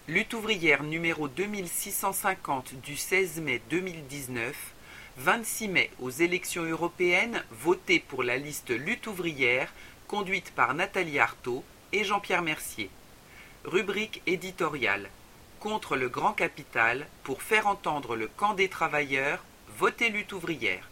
Lutte ouvrière numéro 2650 du 16 mai 2019, 26 mai aux élections européennes, votez pour la liste Lutte ouvrière conduite par Nathalie Arthaud et Jean-Pierre Mercier. Rubrique éditoriale. Contre le grand capital, pour faire entendre le camp des travailleurs, votez Lutte ouvrière.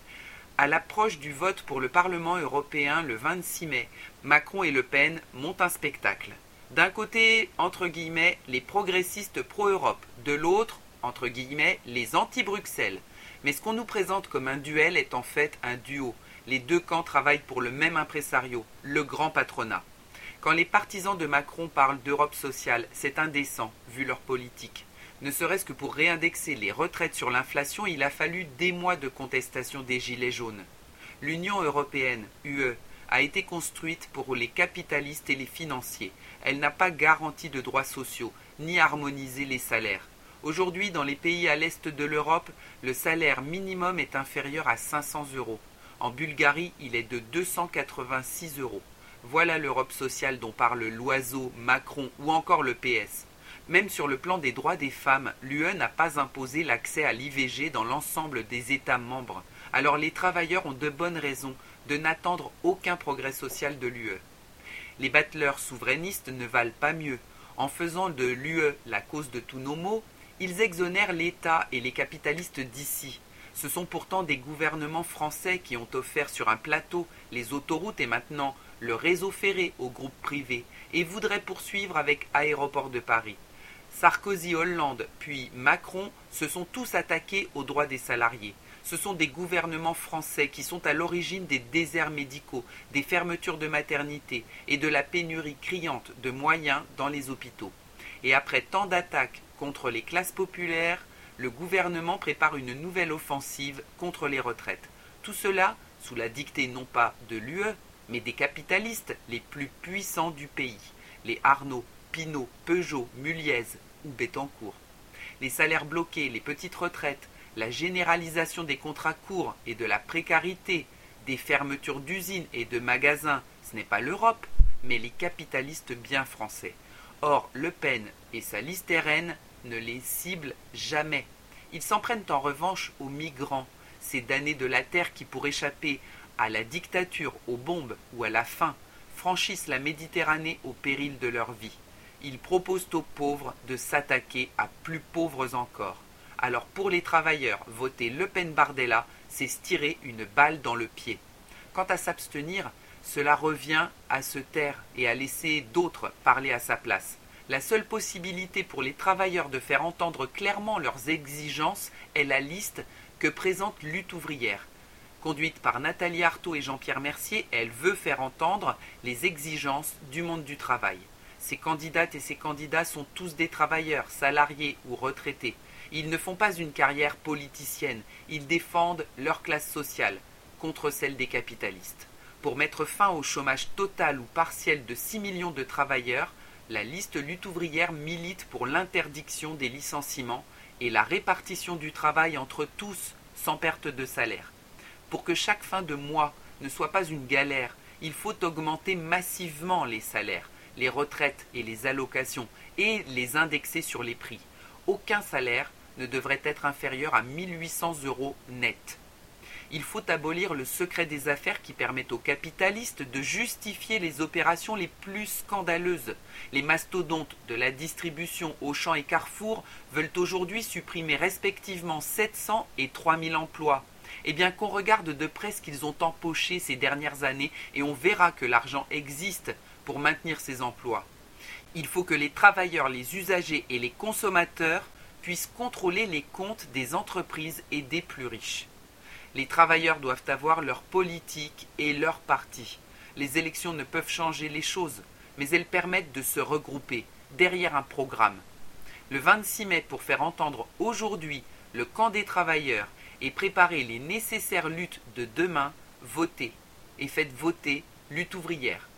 À l'approche du vote pour le Parlement européen le 26 mai, Macron et Le Pen montent un spectacle. D'un côté, entre guillemets, les progressistes pro-Europe, de l'autre, entre guillemets, les anti-Bruxelles. Mais ce qu'on nous présente comme un duel est en fait un duo. Les deux camps travaillent pour le même impresario, le grand patronat. Quand les partisans de Macron parlent d'Europe sociale, c'est indécent, vu leur politique. Ne serait-ce que pour réindexer les retraites sur l'inflation, il a fallu des mois de contestation des Gilets jaunes. L'Union européenne, UE, a été construite pour les capitalistes et les financiers. Elle n'a pas garanti de droits sociaux, ni harmonisé les salaires. Aujourd'hui, dans les pays à l'est de l'Europe, le salaire minimum est inférieur à 500 €. En Bulgarie, il est de 286 €. Voilà l'Europe sociale dont parlent Loiseau, Macron ou encore le PS. Même sur le plan des droits des femmes, l'UE n'a pas imposé l'accès à l'IVG dans l'ensemble des États membres. Alors les travailleurs ont de bonnes raisons de n'attendre aucun progrès social de l'UE. Les battleurs souverainistes ne valent pas mieux. En faisant de l'UE la cause de tous nos maux, ils exonèrent l'État et les capitalistes d'ici. Ce sont pourtant des gouvernements français qui ont offert sur un plateau les autoroutes et maintenant le réseau ferré aux groupes privés et voudraient poursuivre avec Aéroports de Paris. Sarkozy, Hollande, puis Macron se sont tous attaqués aux droits des salariés. Ce sont des gouvernements français qui sont à l'origine des déserts médicaux, des fermetures de maternités et de la pénurie criante de moyens dans les hôpitaux. Et après tant d'attaques contre les classes populaires, le gouvernement prépare une nouvelle offensive contre les retraites. Tout cela sous la dictée non pas de l'UE, mais des capitalistes les plus puissants du pays, les Arnaud, Pinault, Peugeot, Muliez ou Bettencourt. Les salaires bloqués, les petites retraites, la généralisation des contrats courts et de la précarité, des fermetures d'usines et de magasins, ce n'est pas l'Europe, mais les capitalistes bien français. Or, Le Pen et sa liste RN ne les ciblent jamais. Ils s'en prennent en revanche aux migrants, ces damnés de la terre qui, pour échapper à la dictature, aux bombes ou à la faim, franchissent la Méditerranée au péril de leur vie. Ils proposent aux pauvres de s'attaquer à plus pauvres encore. Alors pour les travailleurs, voter Le Pen-Bardella, c'est se tirer une balle dans le pied. Quant à s'abstenir, cela revient à se taire et à laisser d'autres parler à sa place. La seule possibilité pour les travailleurs de faire entendre clairement leurs exigences est la liste que présente Lutte ouvrière. Conduite par Nathalie Arthaud et Jean-Pierre Mercier, elle veut faire entendre les exigences du monde du travail. Ces candidates et ces candidats sont tous des travailleurs, salariés ou retraités. Ils ne font pas une carrière politicienne, ils défendent leur classe sociale contre celle des capitalistes. Pour mettre fin au chômage total ou partiel de 6 millions de travailleurs, la liste Lutte ouvrière milite pour l'interdiction des licenciements et la répartition du travail entre tous sans perte de salaire. Pour que chaque fin de mois ne soit pas une galère, il faut augmenter massivement les salaires, les retraites et les allocations et les indexer sur les prix. Aucun salaire ne devrait être inférieur à 1 800 € net. Il faut abolir le secret des affaires qui permet aux capitalistes de justifier les opérations les plus scandaleuses. Les mastodontes de la distribution Auchan et Carrefour veulent aujourd'hui supprimer respectivement 700 et 3000 emplois. Eh bien qu'on regarde de près ce qu'ils ont empoché ces dernières années et on verra que l'argent existe pour maintenir ces emplois. Il faut que les travailleurs, les usagers et les consommateurs puissent contrôler les comptes des entreprises et des plus riches. Les travailleurs doivent avoir leur politique et leur parti. Les élections ne peuvent changer les choses, mais elles permettent de se regrouper derrière un programme. Le 26 mai, pour faire entendre aujourd'hui le camp des travailleurs et préparer les nécessaires luttes de demain, votez et faites voter Lutte ouvrière.